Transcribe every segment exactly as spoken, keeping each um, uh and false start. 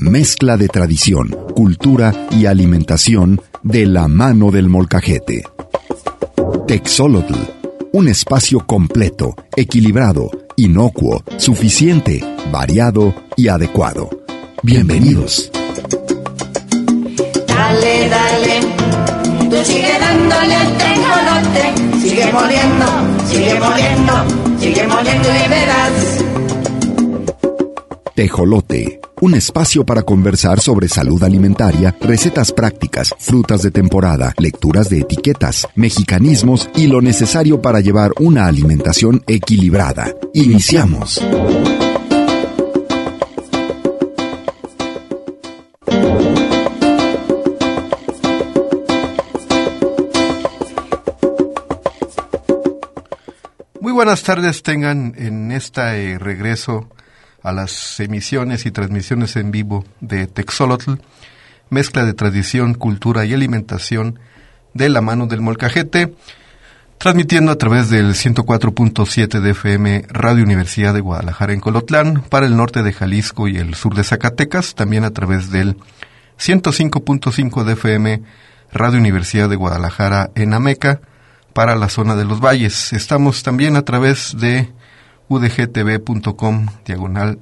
mezcla de tradición, cultura y alimentación de la mano del molcajete. Texolotl, un espacio completo, equilibrado, inocuo, suficiente, variado y adecuado. Bienvenidos. Dale, dale, tú sigue dándole al tejolote, sigue moliendo, sigue moliendo, sigue moliendo y verás. Tejolote, un espacio para conversar sobre salud alimentaria, recetas prácticas, frutas de temporada, lecturas de etiquetas, mexicanismos y lo necesario para llevar una alimentación equilibrada. Iniciamos. Muy buenas tardes tengan en este eh, regreso a las emisiones y transmisiones en vivo de Texolotl, mezcla de tradición, cultura y alimentación de la mano del molcajete, transmitiendo a través del ciento cuatro punto siete de F M Radio Universidad de Guadalajara en Colotlán, para el norte de Jalisco y el sur de Zacatecas, también a través del ciento cinco punto cinco de F M Radio Universidad de Guadalajara en Ameca, para la zona de los valles. Estamos también a través de udgtv.com, diagonal,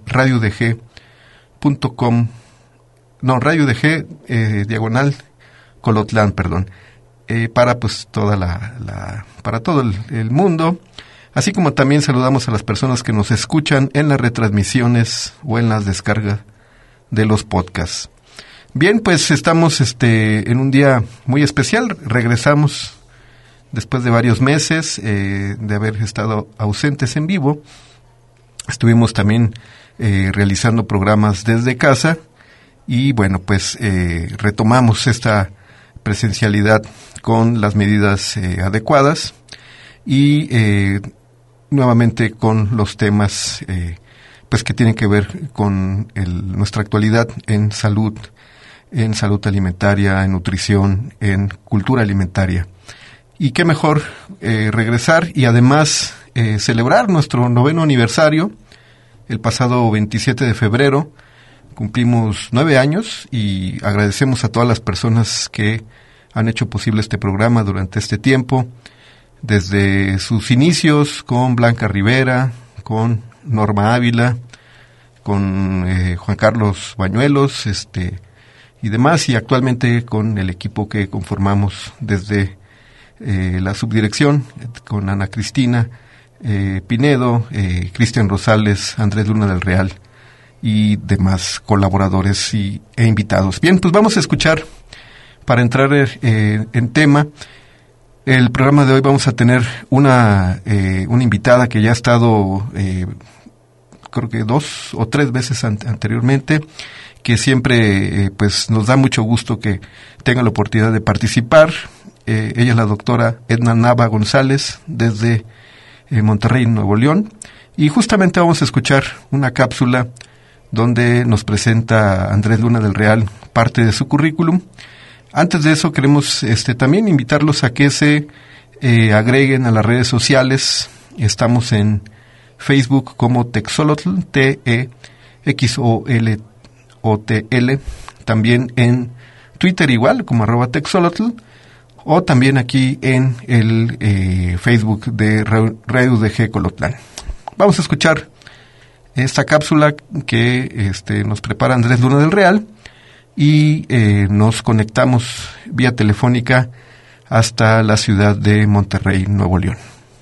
radiodg.com, no, radiodg, eh, diagonal, Colotlán, perdón, eh, para pues toda la, la para todo el, el mundo, así como también saludamos a las personas que nos escuchan en las retransmisiones o en las descargas de los podcasts. Bien, pues estamos este en un día muy especial, regresamos después de varios meses eh, de haber estado ausentes en vivo. Estuvimos también eh, realizando programas desde casa y bueno, pues eh, retomamos esta presencialidad con las medidas eh, adecuadas y eh, nuevamente con los temas eh, pues que tienen que ver con el, nuestra actualidad en salud, en salud alimentaria, en nutrición, en cultura alimentaria. Y qué mejor eh, regresar y además eh, celebrar nuestro noveno aniversario. El pasado veintisiete de febrero cumplimos nueve años y agradecemos a todas las personas que han hecho posible este programa durante este tiempo, desde sus inicios con Blanca Rivera, con Norma Ávila, con eh, Juan Carlos Bañuelos, este y demás, y actualmente con el equipo que conformamos desde Eh, la subdirección, con Ana Cristina eh, Pinedo, eh, Cristian Rosales, Andrés Luna del Real y demás colaboradores y, e invitados. Bien, pues vamos a escuchar, para entrar eh, en tema, el programa de hoy vamos a tener una, eh, una invitada que ya ha estado, eh, creo que dos o tres veces an- anteriormente, que siempre eh, pues nos da mucho gusto que tenga la oportunidad de participar. Eh, ella es la doctora Edna Nava González, desde eh, Monterrey, Nuevo León, y justamente vamos a escuchar una cápsula donde nos presenta Andrés Luna del Real parte de su currículum. Antes de eso queremos este, también invitarlos a que se eh, agreguen a las redes sociales. Estamos en Facebook como Texolotl, T E X O L O T L, también en Twitter igual como arroba Texolotl, o también aquí en el eh, Facebook de Radio D G Colotlán. Vamos a escuchar esta cápsula que este, nos prepara Andrés Luna del Real y eh, nos conectamos vía telefónica hasta la ciudad de Monterrey, Nuevo León.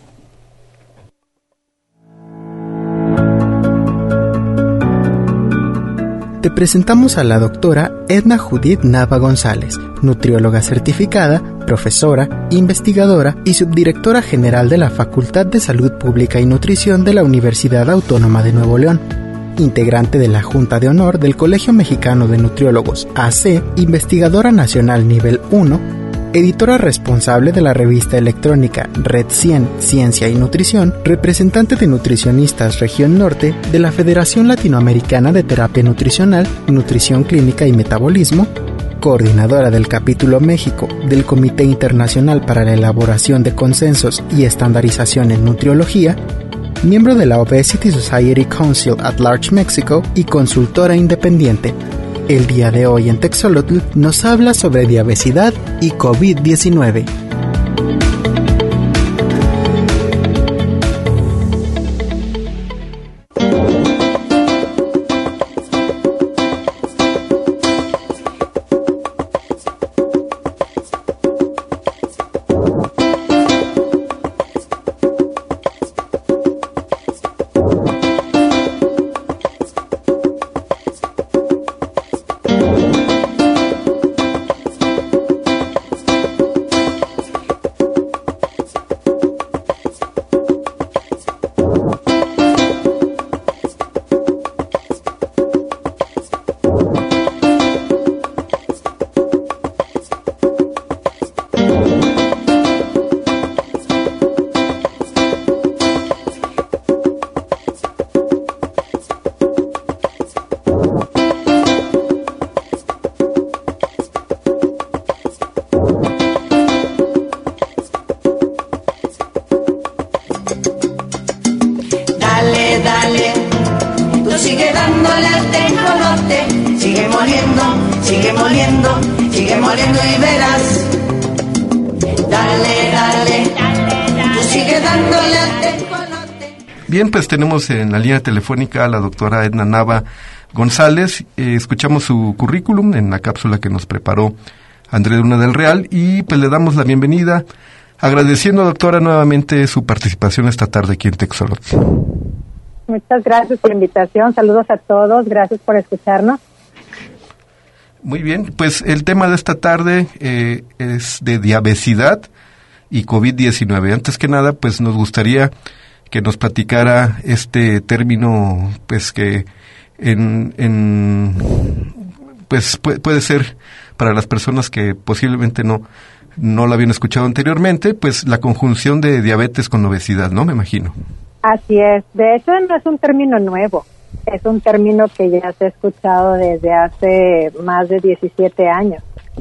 Te presentamos a la doctora Edna Judith Nava González, nutrióloga certificada, profesora, investigadora y subdirectora general de la Facultad de Salud Pública y Nutrición de la Universidad Autónoma de Nuevo León, integrante de la Junta de Honor del Colegio Mexicano de Nutriólogos, A C, investigadora nacional nivel uno, editora responsable de la revista electrónica Red cien, Ciencia y Nutrición, representante de nutricionistas Región Norte de la Federación Latinoamericana de Terapia Nutricional, Nutrición Clínica y Metabolismo, coordinadora del capítulo México del Comité Internacional para la Elaboración de Consensos y Estandarización en Nutriología, miembro de la Obesity Society Council at Large Mexico y consultora independiente. El día de hoy en Texolotl nos habla sobre diabesidad y COVID diecinueve. Bien, pues tenemos en la línea telefónica a la doctora Edna Nava González. Eh, escuchamos su currículum en la cápsula que nos preparó André Luna del Real y pues le damos la bienvenida, agradeciendo, doctora, nuevamente su participación esta tarde aquí en Texolotl. Muchas gracias por la invitación, saludos a todos, gracias por escucharnos. Muy bien, pues el tema de esta tarde eh, es de diabesidad y COVID diecinueve. Antes que nada, pues nos gustaría que nos platicara este término, pues que en, en pues puede, puede ser para las personas que posiblemente no no la habían escuchado anteriormente, pues la conjunción de diabetes con obesidad, ¿no? Me imagino. Así es. De hecho, no es un término nuevo. Es un término que ya se ha escuchado desde hace más de diecisiete años.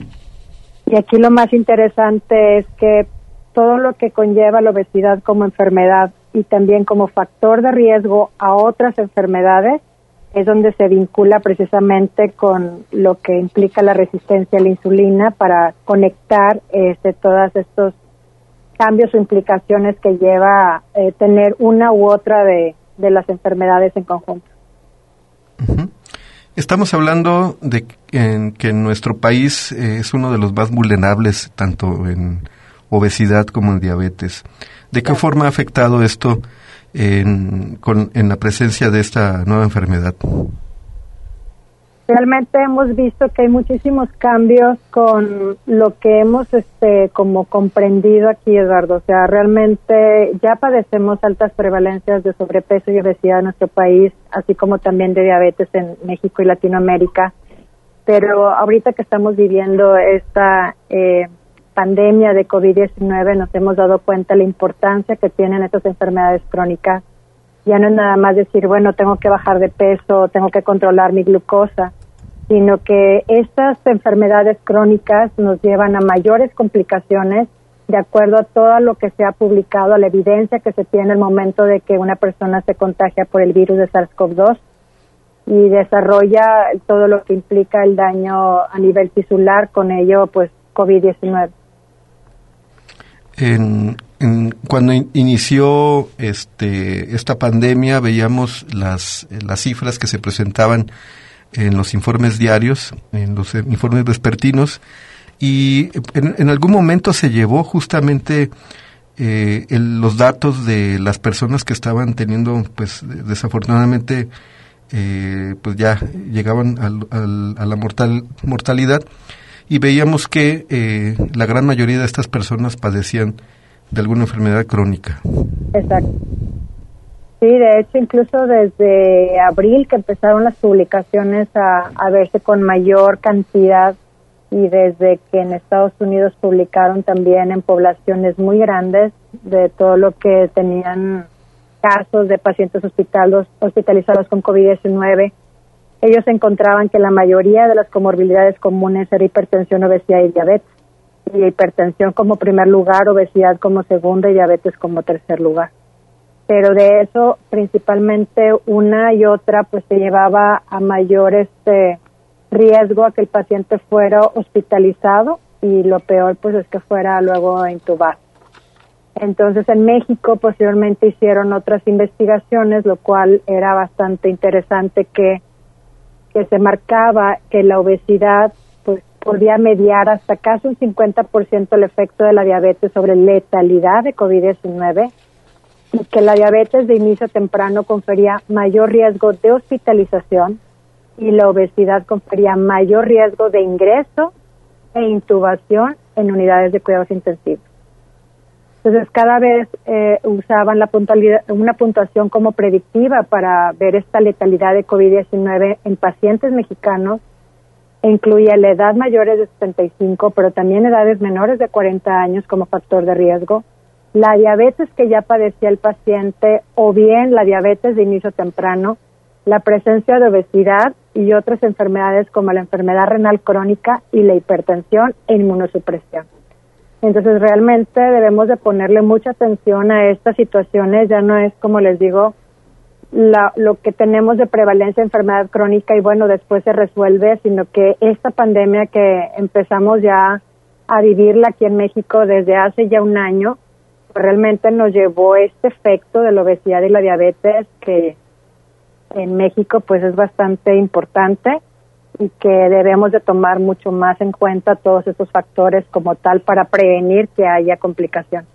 Y aquí lo más interesante es que todo lo que conlleva la obesidad como enfermedad y también como factor de riesgo a otras enfermedades es donde se vincula precisamente con lo que implica la resistencia a la insulina para conectar este, todos estos cambios o implicaciones que lleva eh, tener una u otra de, de las enfermedades en conjunto. Uh-huh. Estamos hablando de en, que en nuestro país eh, es uno de los más vulnerables tanto en obesidad como en diabetes. ¿De qué forma ha afectado esto en, con, en la presencia de esta nueva enfermedad? Realmente hemos visto que hay muchísimos cambios con lo que hemos este como comprendido aquí, Eduardo. O sea, realmente ya padecemos altas prevalencias de sobrepeso y obesidad en nuestro país, así como también de diabetes en México y Latinoamérica. Pero ahorita que estamos viviendo esta eh, pandemia de COVID diecinueve, nos hemos dado cuenta de la importancia que tienen estas enfermedades crónicas. Ya no es nada más decir, bueno, tengo que bajar de peso, tengo que controlar mi glucosa, sino que estas enfermedades crónicas nos llevan a mayores complicaciones de acuerdo a todo lo que se ha publicado, a la evidencia que se tiene al momento de que una persona se contagia por el virus de SARS-CoV dos y desarrolla todo lo que implica el daño a nivel tisular, con ello, pues, COVID diecinueve. En, en, cuando in, inició este esta pandemia veíamos las las cifras que se presentaban en los informes diarios, en los informes vespertinos, y en, en algún momento se llevó justamente eh, el, los datos de las personas que estaban teniendo, pues desafortunadamente, eh, pues ya llegaban al, al, a la mortal, mortalidad. Y veíamos que eh, la gran mayoría de estas personas padecían de alguna enfermedad crónica. Exacto. Sí, de hecho, incluso desde abril que empezaron las publicaciones a, a verse con mayor cantidad, y desde que en Estados Unidos publicaron también en poblaciones muy grandes de todo lo que tenían casos de pacientes hospitalizados, hospitalizados con COVID diecinueve, ellos encontraban que la mayoría de las comorbilidades comunes era hipertensión, obesidad y diabetes. Y hipertensión como primer lugar, obesidad como segundo y diabetes como tercer lugar. Pero de eso, principalmente una y otra, pues se llevaba a mayor este, riesgo a que el paciente fuera hospitalizado y lo peor pues es que fuera luego intubado. Entonces en México posteriormente hicieron otras investigaciones, lo cual era bastante interesante, que, que se marcaba que la obesidad pues podía mediar hasta casi un cincuenta por ciento el efecto de la diabetes sobre letalidad de COVID diecinueve, y que la diabetes de inicio temprano confería mayor riesgo de hospitalización y la obesidad confería mayor riesgo de ingreso e intubación en unidades de cuidados intensivos. Entonces, cada vez eh, usaban la puntualidad, una puntuación como predictiva para ver esta letalidad de COVID diecinueve en pacientes mexicanos. E incluía la edad mayores de setenta y cinco, pero también edades menores de cuarenta años como factor de riesgo, la diabetes que ya padecía el paciente o bien la diabetes de inicio temprano, la presencia de obesidad y otras enfermedades como la enfermedad renal crónica y la hipertensión e inmunosupresión. Entonces realmente debemos de ponerle mucha atención a estas situaciones. Ya no es, como les digo, la, lo que tenemos de prevalencia de enfermedad crónica y bueno, después se resuelve, sino que esta pandemia que empezamos ya a vivirla aquí en México desde hace ya un año, pues realmente nos llevó este efecto de la obesidad y la diabetes, que en México pues es bastante importante y que debemos de tomar mucho más en cuenta todos estos factores como tal para prevenir que haya complicaciones.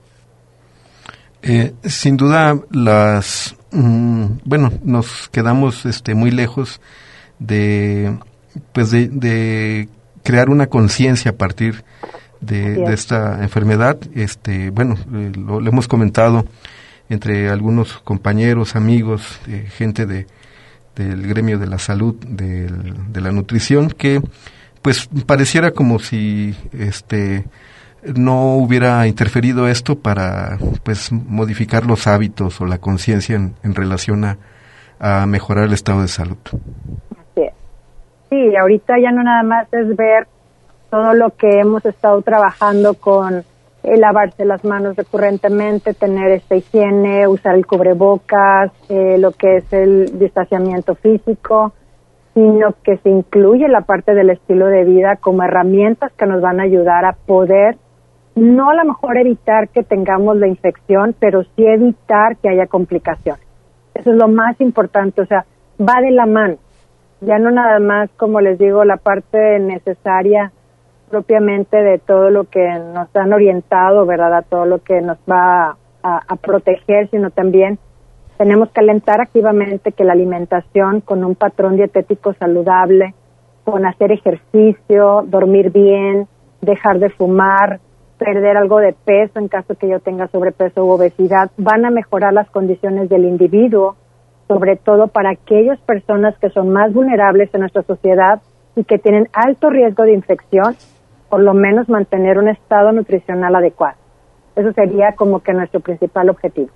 Eh, sin duda, las mmm, bueno, nos quedamos este muy lejos de pues de, de crear una conciencia a partir de, de esta enfermedad. Este, bueno, eh, lo, lo hemos comentado entre algunos compañeros, amigos, eh, gente de del gremio de la salud, del, de la nutrición, que pues pareciera como si este no hubiera interferido esto para pues modificar los hábitos o la conciencia en, en relación a, a mejorar el estado de salud. Así es. Sí, ahorita ya no nada más es ver todo lo que hemos estado trabajando con eh, lavarse las manos recurrentemente, tener esta higiene, usar el cubrebocas, eh, lo que es el distanciamiento físico, sino que se incluye la parte del estilo de vida como herramientas que nos van a ayudar a poder, no a lo mejor evitar que tengamos la infección, pero sí evitar que haya complicaciones. Eso es lo más importante, o sea, va de la mano. Ya no nada más, como les digo, la parte necesaria propiamente de todo lo que nos han orientado, ¿verdad?, a todo lo que nos va a, a proteger, sino también tenemos que alentar activamente que la alimentación con un patrón dietético saludable, con hacer ejercicio, dormir bien, dejar de fumar, perder algo de peso en caso que yo tenga sobrepeso u obesidad, van a mejorar las condiciones del individuo, sobre todo para aquellas personas que son más vulnerables en nuestra sociedad y que tienen alto riesgo de infección, por lo menos mantener un estado nutricional adecuado. Eso sería como que nuestro principal objetivo.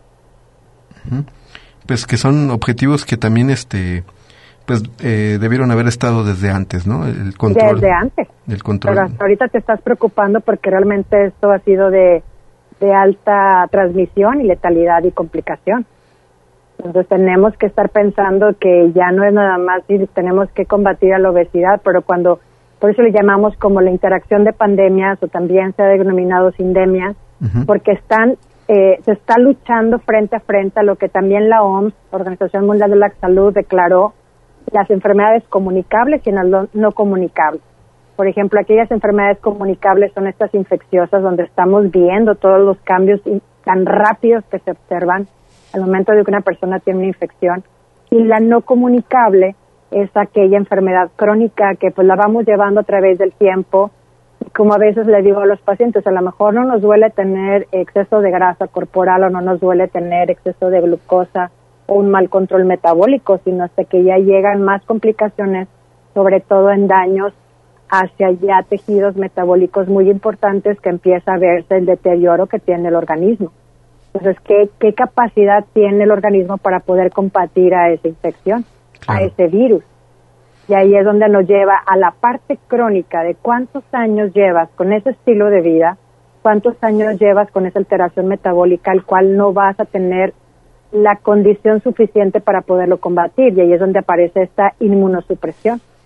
Pues que son objetivos que también este pues eh, debieron haber estado desde antes, ¿no? El control. Desde antes. El control. Pero hasta ahorita te estás preocupando porque realmente esto ha sido de, de alta transmisión y letalidad y complicación. Entonces tenemos que estar pensando que ya no es nada más si tenemos que combatir a la obesidad, pero cuando, por eso le llamamos como la interacción de pandemias, o también se ha denominado sindemias, uh-huh. porque están eh, se está luchando frente a frente a lo que también la O M S, Organización Mundial de la Salud, declaró las enfermedades comunicables y las no comunicables. Por ejemplo, aquellas enfermedades comunicables son estas infecciosas donde estamos viendo todos los cambios tan rápidos que se observan al momento de que una persona tiene una infección, y la no comunicable es aquella enfermedad crónica que pues la vamos llevando a través del tiempo. Y como a veces le digo a los pacientes, a lo mejor no nos duele tener exceso de grasa corporal o no nos duele tener exceso de glucosa o un mal control metabólico, sino hasta que ya llegan más complicaciones, sobre todo en daños hacia ya tejidos metabólicos muy importantes, que empieza a verse el deterioro que tiene el organismo. Entonces, ¿qué, qué capacidad tiene el organismo para poder combatir a esa infección, claro. a ese virus? Y ahí es donde nos lleva a la parte crónica de cuántos años llevas con ese estilo de vida, cuántos años llevas con esa alteración metabólica, al cual no vas a tener la condición suficiente para poderlo combatir. Y ahí es donde aparece esta inmunosupresión.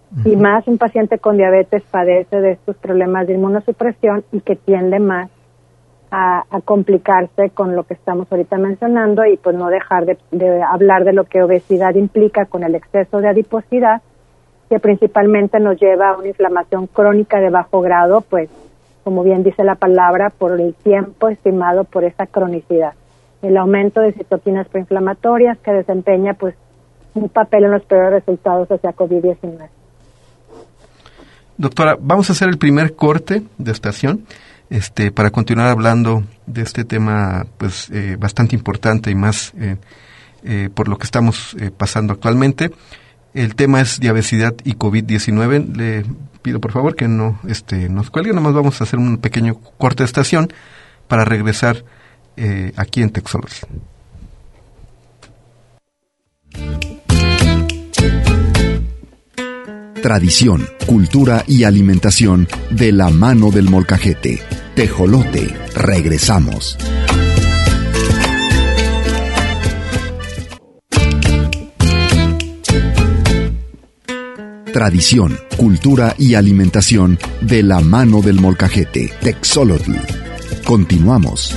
Uh-huh. Y más un paciente con diabetes padece de estos problemas de inmunosupresión y que tiende más a, a complicarse con lo que estamos ahorita mencionando y pues no dejar de, de hablar de lo que obesidad implica con el exceso de adiposidad, que principalmente nos lleva a una inflamación crónica de bajo grado, pues como bien dice la palabra, por el tiempo estimado por esa cronicidad. El aumento de citoquinas proinflamatorias que desempeña pues un papel en los peores resultados hacia COVID diecinueve. Doctora, vamos a hacer el primer corte de estación este, para continuar hablando de este tema pues eh, bastante importante y más eh, eh, por lo que estamos eh, pasando actualmente. El tema es diabesidad y COVID diecinueve. Le pido por favor que no este, nos cuelgue, nomás vamos a hacer un pequeño corte de estación para regresar eh, aquí en Texology. Tradición, cultura y alimentación de la mano del molcajete. Tejolote, regresamos. Tradición, cultura y alimentación de la mano del molcajete. Texology. Continuamos.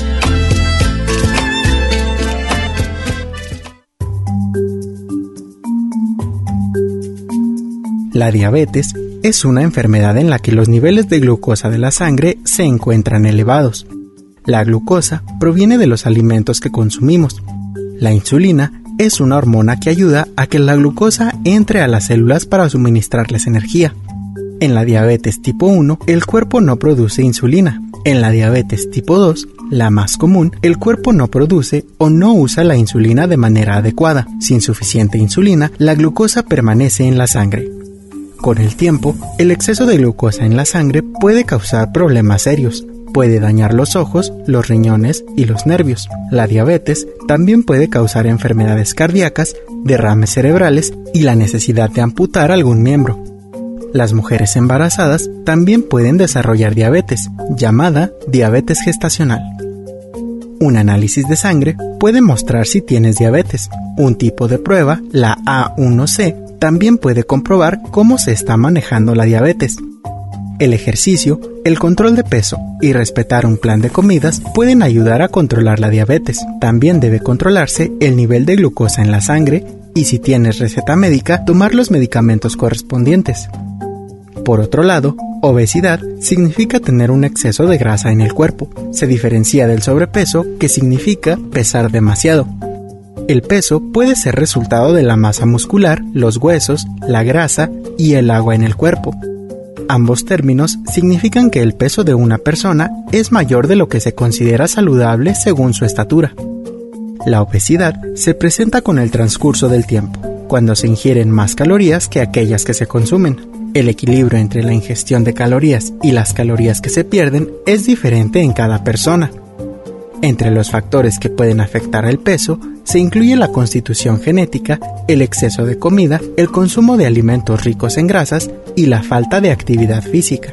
La diabetes es una enfermedad en la que los niveles de glucosa de la sangre se encuentran elevados. La glucosa proviene de los alimentos que consumimos. La insulina es una hormona que ayuda a que la glucosa entre a las células para suministrarles energía. En la diabetes tipo uno, el cuerpo no produce insulina. En la diabetes tipo dos, la más común, el cuerpo no produce o no usa la insulina de manera adecuada. Sin suficiente insulina, la glucosa permanece en la sangre. Con el tiempo, el exceso de glucosa en la sangre puede causar problemas serios. Puede dañar los ojos, los riñones y los nervios. La diabetes también puede causar enfermedades cardíacas, derrames cerebrales y la necesidad de amputar algún miembro. Las mujeres embarazadas también pueden desarrollar diabetes, llamada diabetes gestacional. Un análisis de sangre puede mostrar si tienes diabetes. Un tipo de prueba, la A uno C, también puede comprobar cómo se está manejando la diabetes. El ejercicio, el control de peso y respetar un plan de comidas pueden ayudar a controlar la diabetes. También debe controlarse el nivel de glucosa en la sangre y, si tienes receta médica, tomar los medicamentos correspondientes. Por otro lado, obesidad significa tener un exceso de grasa en el cuerpo. Se diferencia del sobrepeso, que significa pesar demasiado. El peso puede ser resultado de la masa muscular, los huesos, la grasa y el agua en el cuerpo. Ambos términos significan que el peso de una persona es mayor de lo que se considera saludable según su estatura. La obesidad se presenta con el transcurso del tiempo, cuando se ingieren más calorías que aquellas que se consumen. El equilibrio entre la ingestión de calorías y las calorías que se pierden es diferente en cada persona. Entre los factores que pueden afectar el peso se incluye la constitución genética, el exceso de comida, el consumo de alimentos ricos en grasas y la falta de actividad física.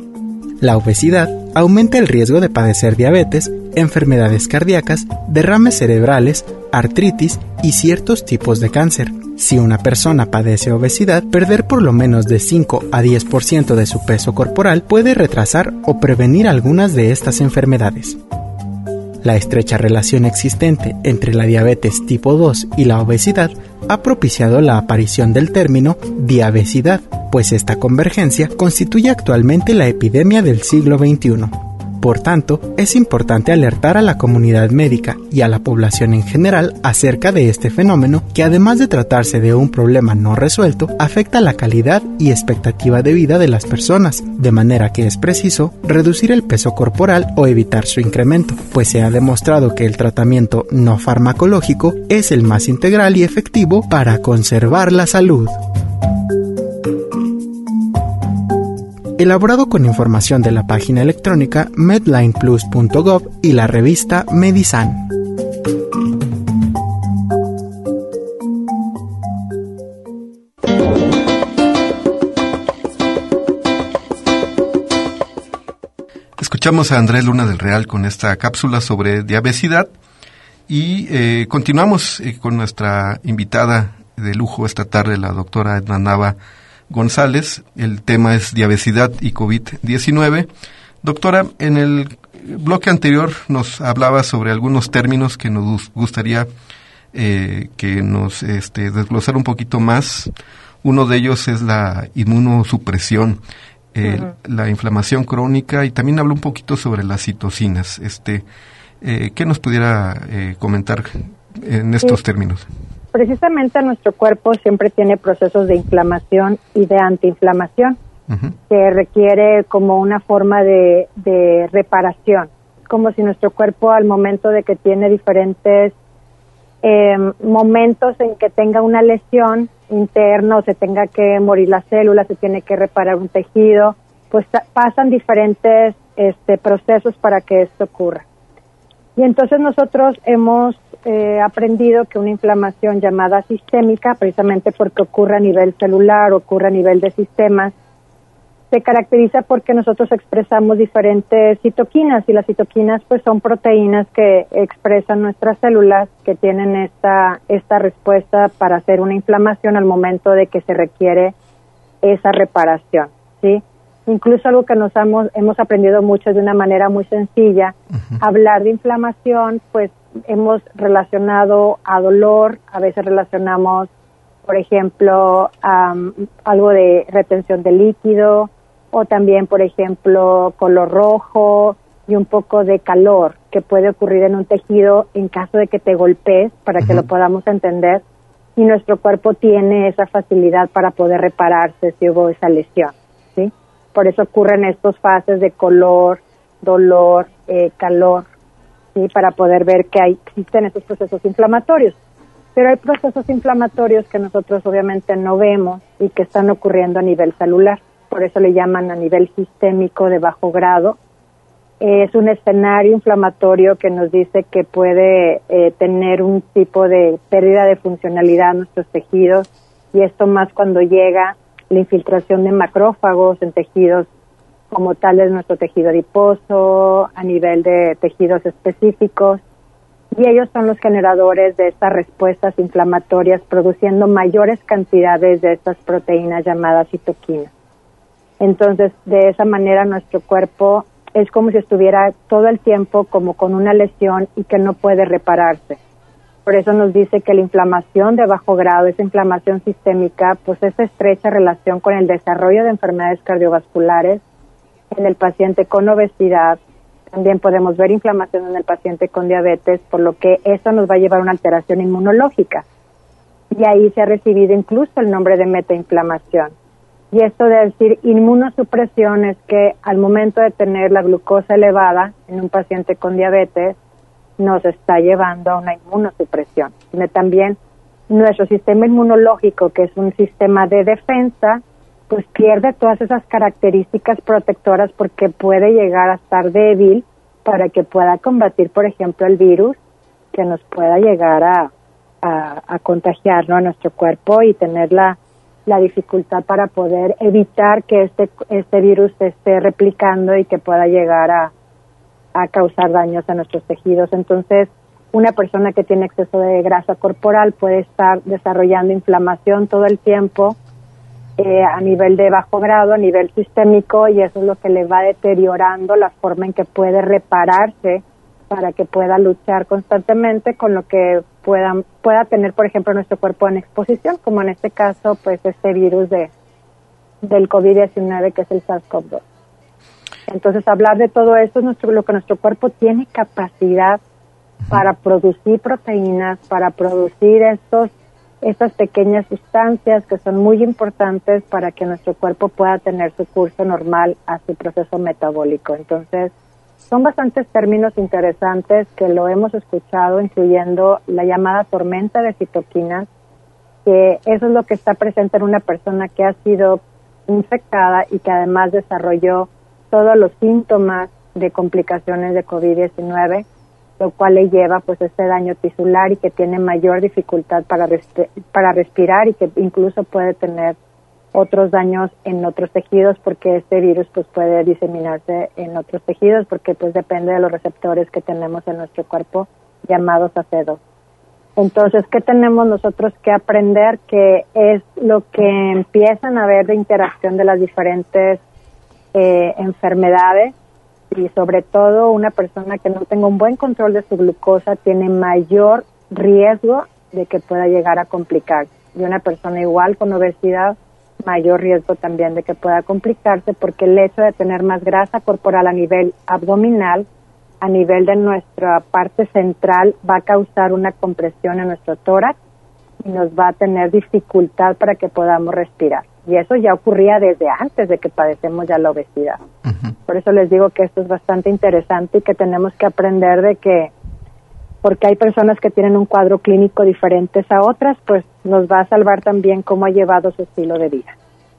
La obesidad aumenta el riesgo de padecer diabetes, enfermedades cardíacas, derrames cerebrales, artritis y ciertos tipos de cáncer. Si una persona padece obesidad, perder por lo menos de cinco a diez por ciento de su peso corporal puede retrasar o prevenir algunas de estas enfermedades. La estrecha relación existente entre la diabetes tipo dos y la obesidad ha propiciado la aparición del término diabesidad, pues esta convergencia constituye actualmente la epidemia del siglo veintiuno. Por tanto, es importante alertar a la comunidad médica y a la población en general acerca de este fenómeno que, además de tratarse de un problema no resuelto, afecta la calidad y expectativa de vida de las personas, de manera que es preciso reducir el peso corporal o evitar su incremento, pues se ha demostrado que el tratamiento no farmacológico es el más integral y efectivo para conservar la salud. Elaborado con información de la página electrónica medline plus punto gov y la revista Medisan. Escuchamos a Andrés Luna del Real con esta cápsula sobre diabesidad y eh, continuamos eh, con nuestra invitada de lujo esta tarde, la doctora Edna Nava González. El tema es diabesidad y COVID diecinueve. Doctora, en el bloque anterior nos hablaba sobre algunos términos que nos gustaría eh, que nos este, desglosara un poquito más. Uno de ellos es la inmunosupresión, eh, uh-huh. la inflamación crónica, y también habló un poquito sobre las citocinas. Este, eh, ¿qué nos pudiera eh, comentar en estos sí. términos? Precisamente nuestro cuerpo siempre tiene procesos de inflamación y de antiinflamación, uh-huh. que requiere como una forma de, de reparación, como si nuestro cuerpo al momento de que tiene diferentes eh, momentos en que tenga una lesión interna o se tenga que morir la célula, se tiene que reparar un tejido, pues pasan diferentes este, procesos para que esto ocurra. Y entonces nosotros hemos eh, aprendido que una inflamación llamada sistémica, precisamente porque ocurre a nivel celular, ocurre a nivel de sistemas, se caracteriza porque nosotros expresamos diferentes citoquinas, y las citoquinas pues son proteínas que expresan nuestras células, que tienen esta esta respuesta para hacer una inflamación al momento de que se requiere esa reparación, ¿sí? Incluso algo que nos hemos, hemos aprendido mucho de una manera muy sencilla, uh-huh. hablar de inflamación, pues hemos relacionado a dolor, a veces relacionamos, por ejemplo, um, algo de retención de líquido, o también, por ejemplo, color rojo y un poco de calor que puede ocurrir en un tejido en caso de que te golpees, para uh-huh. que lo podamos entender, y nuestro cuerpo tiene esa facilidad para poder repararse si hubo esa lesión, ¿sí? Por eso ocurren estas fases de color, dolor, eh, calor, ¿sí? Para poder ver que hay, existen estos procesos inflamatorios. Pero hay procesos inflamatorios que nosotros obviamente no vemos y que están ocurriendo a nivel celular. Por eso le llaman a nivel sistémico de bajo grado. Eh, es un escenario inflamatorio que nos dice que puede eh, tener un tipo de pérdida de funcionalidad en nuestros tejidos, y esto más cuando llega la infiltración de macrófagos en tejidos como tales, nuestro tejido adiposo, a nivel de tejidos específicos, y ellos son los generadores de estas respuestas inflamatorias, produciendo mayores cantidades de estas proteínas llamadas citoquinas. Entonces, de esa manera nuestro cuerpo es como si estuviera todo el tiempo como con una lesión y que no puede repararse. Por eso nos dice que la inflamación de bajo grado, esa inflamación sistémica, pues esa estrecha relación con el desarrollo de enfermedades cardiovasculares en el paciente con obesidad. También podemos ver inflamación en el paciente con diabetes, por lo que eso nos va a llevar a una alteración inmunológica. Y ahí se ha recibido incluso el nombre de metainflamación. Y esto de decir inmunosupresión es que al momento de tener la glucosa elevada en un paciente con diabetes, nos está llevando a una inmunosupresión. Y también nuestro sistema inmunológico, que es un sistema de defensa, pues pierde todas esas características protectoras porque puede llegar a estar débil para que pueda combatir, por ejemplo, el virus que nos pueda llegar a, a, a contagiar, ¿no?, a nuestro cuerpo, y tener la, la dificultad para poder evitar que este, este virus se esté replicando y que pueda llegar a a causar daños a nuestros tejidos. Entonces, una persona que tiene exceso de grasa corporal puede estar desarrollando inflamación todo el tiempo eh, a nivel de bajo grado, a nivel sistémico, y eso es lo que le va deteriorando la forma en que puede repararse para que pueda luchar constantemente con lo que pueda, pueda tener, por ejemplo, nuestro cuerpo en exposición, como en este caso, pues este virus de del COVID diecinueve, que es el SARS-CoV dos. Entonces, hablar de todo esto es nuestro, lo que nuestro cuerpo tiene capacidad para producir proteínas, para producir estos, estas pequeñas sustancias que son muy importantes para que nuestro cuerpo pueda tener su curso normal a su proceso metabólico. Entonces, son bastantes términos interesantes que lo hemos escuchado, incluyendo la llamada tormenta de citoquinas, que eso es lo que está presente en una persona que ha sido infectada y que además desarrolló todos los síntomas de complicaciones de COVID diecinueve, lo cual le lleva pues este daño tisular y que tiene mayor dificultad para resp- para respirar, y que incluso puede tener otros daños en otros tejidos, porque este virus pues puede diseminarse en otros tejidos, porque pues depende de los receptores que tenemos en nuestro cuerpo llamados A C E dos. Entonces, ¿qué tenemos nosotros que aprender? Que es lo que empiezan a ver de interacción de las diferentes eh, enfermedades, y sobre todo una persona que no tenga un buen control de su glucosa tiene mayor riesgo de que pueda llegar a complicarse. Y una persona igual con obesidad, mayor riesgo también de que pueda complicarse, porque el hecho de tener más grasa corporal a nivel abdominal, a nivel de nuestra parte central, va a causar una compresión en nuestro tórax y nos va a tener dificultad para que podamos respirar. Y eso ya ocurría desde antes de que padecemos ya la obesidad. Uh-huh. Por eso les digo que esto es bastante interesante y que tenemos que aprender de que, porque hay personas que tienen un cuadro clínico diferente a otras, pues nos va a salvar también cómo ha llevado su estilo de vida.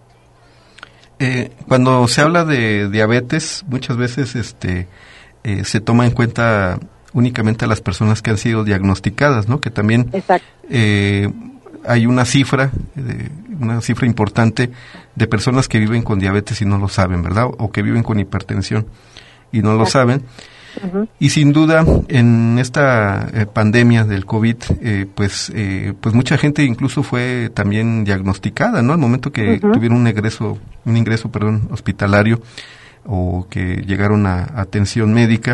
Eh, cuando se habla de diabetes, muchas veces este eh, se toma en cuenta únicamente a las personas que han sido diagnosticadas, ¿no? Que también eh, hay una cifra, eh, una cifra importante de personas que viven con diabetes y no lo saben, ¿verdad? O que viven con hipertensión y no lo saben. Uh-huh. Y sin duda, en esta eh, pandemia del COVID, eh, pues eh, pues mucha gente incluso fue también diagnosticada, ¿no? Al momento que uh-huh. tuvieron un ingreso, un ingreso, perdón, hospitalario, o que llegaron a, a atención médica.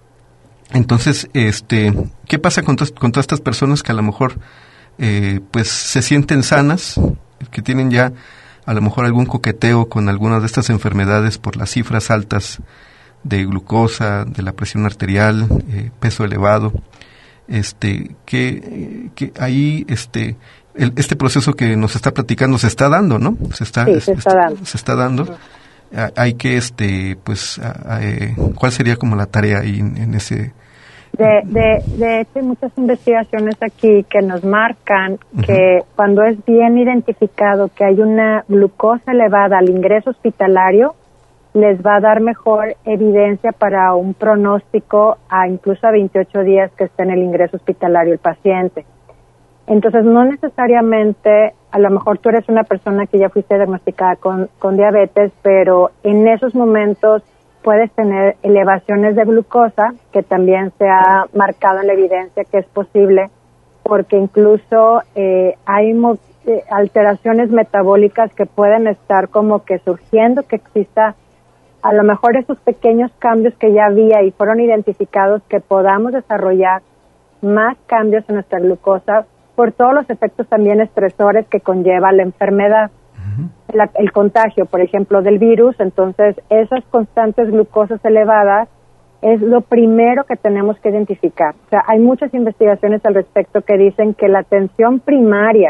Entonces, este, ¿qué pasa con, to- con todas estas personas que a lo mejor eh, pues se sienten sanas, que tienen ya a lo mejor algún coqueteo con algunas de estas enfermedades por las cifras altas de glucosa, de la presión arterial, eh, peso elevado, este, que, que ahí este, el, este proceso que nos está platicando se está dando, ¿no? Se está, sí, se está dando. Se está dando. Uh-huh. Hay que, este, pues, a, a, eh, ¿cuál sería como la tarea ahí en, en ese? De, de, de hecho, hay muchas investigaciones aquí que nos marcan uh-huh. que cuando es bien identificado que hay una glucosa elevada al ingreso hospitalario, les va a dar mejor evidencia para un pronóstico a incluso a veintiocho días que esté en el ingreso hospitalario el paciente. Entonces, no necesariamente, a lo mejor tú eres una persona que ya fuiste diagnosticada con, con diabetes, pero en esos momentos puedes tener elevaciones de glucosa, que también se ha marcado en la evidencia que es posible, porque incluso eh, hay mo- eh, alteraciones metabólicas que pueden estar como que surgiendo, que exista a lo mejor esos pequeños cambios que ya había y fueron identificados, que podamos desarrollar más cambios en nuestra glucosa, por todos los efectos también estresores que conlleva la enfermedad. Uh-huh. La, el contagio, por ejemplo, del virus. Entonces, esas constantes glucosas elevadas es lo primero que tenemos que identificar. O sea, hay muchas investigaciones al respecto que dicen que la atención primaria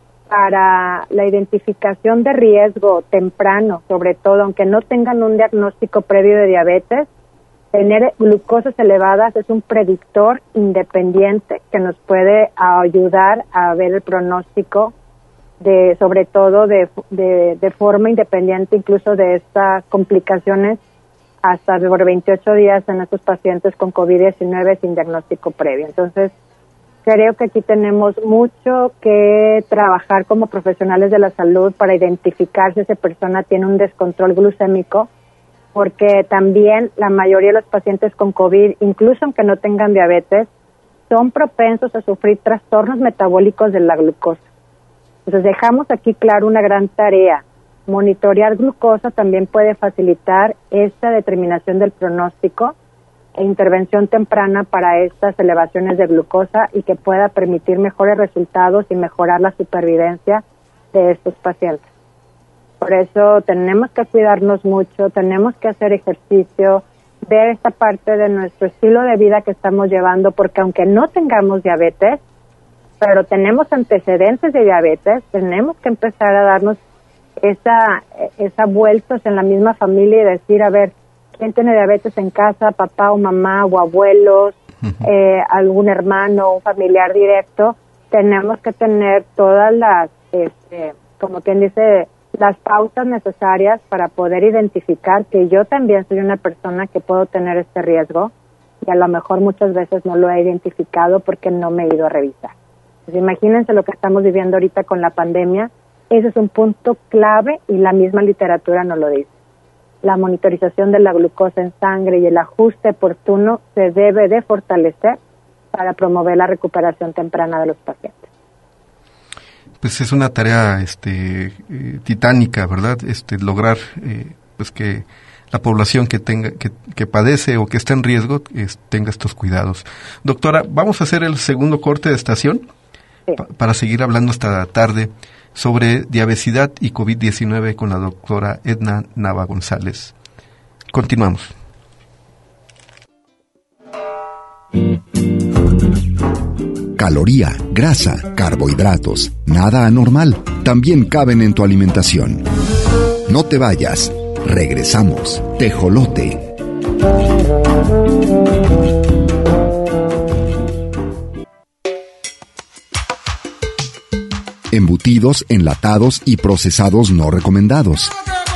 para la identificación de riesgo temprano, sobre todo, aunque no tengan un diagnóstico previo de diabetes, tener glucosas elevadas es un predictor independiente que nos puede ayudar a ver el pronóstico, de, sobre todo de, de, de forma independiente incluso de estas complicaciones hasta por veintiocho días en estos pacientes con COVID diecinueve sin diagnóstico previo. Entonces, creo que aquí tenemos mucho que trabajar como profesionales de la salud para identificar si esa persona tiene un descontrol glucémico, porque también la mayoría de los pacientes con COVID, incluso aunque no tengan diabetes, son propensos a sufrir trastornos metabólicos de la glucosa. Entonces dejamos aquí claro una gran tarea. Monitorear glucosa también puede facilitar esta determinación del pronóstico e intervención temprana para estas elevaciones de glucosa y que pueda permitir mejores resultados y mejorar la supervivencia de estos pacientes. Por eso tenemos que cuidarnos mucho, tenemos que hacer ejercicio, ver esta parte de nuestro estilo de vida que estamos llevando, porque aunque no tengamos diabetes, pero tenemos antecedentes de diabetes, tenemos que empezar a darnos esa, esa vueltas en la misma familia y decir, a ver, ¿quién tiene diabetes en casa? Papá o mamá o abuelos, uh-huh. eh, algún hermano, un familiar directo. Tenemos que tener todas las, este, como quien dice, las pautas necesarias para poder identificar que yo también soy una persona que puedo tener este riesgo y a lo mejor muchas veces no lo he identificado porque no me he ido a revisar. Pues imagínense lo que estamos viviendo ahorita con la pandemia. Ese es un punto clave y la misma literatura nos lo dice. La monitorización de la glucosa en sangre y el ajuste oportuno se debe de fortalecer para promover la recuperación temprana de los pacientes. Pues es una tarea este eh, titánica, ¿verdad? Este lograr eh, pues que la población que tenga que, que padece o que está en riesgo es, tenga estos cuidados. Doctora, vamos a hacer el segundo corte de estación sí. pa- para seguir hablando esta tarde sobre diabesidad y covid diecinueve con la doctora Edna Nava González. Continuamos. Caloría, grasa, carbohidratos, nada anormal, también caben en tu alimentación. No te vayas, regresamos. Tejolote. Embutidos, enlatados y procesados no recomendados.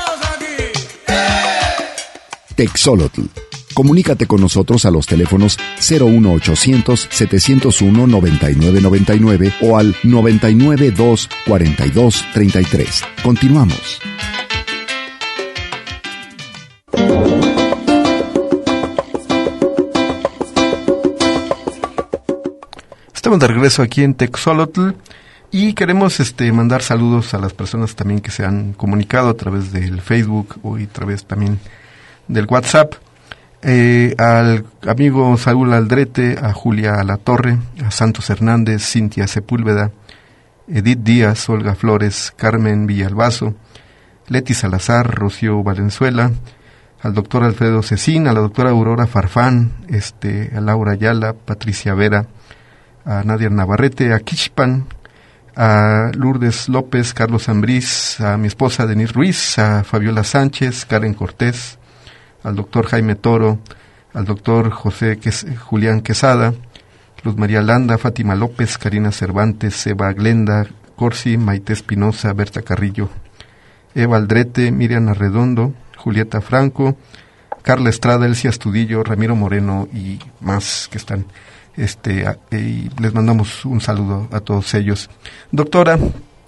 Texolotl. Comunícate con nosotros a los teléfonos cero uno ochocientos, setecientos uno, noventa y nueve noventa y nueve o al noventa y nueve, dos, cuarenta y dos, treinta y tres. Continuamos. Estamos de regreso aquí en Texolotl y queremos este mandar saludos a las personas también que se han comunicado a través del Facebook o a través también del WhatsApp. Eh, al amigo Saúl Aldrete, a Julia Alatorre, a Santos Hernández, Cintia Sepúlveda, Edith Díaz, Olga Flores, Carmen Villalbazo, Leti Salazar, Rocío Valenzuela, al doctor Alfredo Cecín, a la doctora Aurora Farfán, este, a Laura Ayala, Patricia Vera, a Nadia Navarrete, a Quixpan, a Lourdes López, Carlos Ambrís, a mi esposa Denise Ruiz, a Fabiola Sánchez, Karen Cortés, al doctor Jaime Toro, al doctor José Ques- Julián Quesada, Luz María Landa, Fátima López, Karina Cervantes, Eva Glenda, Corsi, Maite Espinosa, Berta Carrillo, Eva Aldrete, Miriam Arredondo, Julieta Franco, Carla Estrada, Elsia Astudillo, Ramiro Moreno y más que están. Este, a, y les mandamos un saludo a todos ellos. Doctora,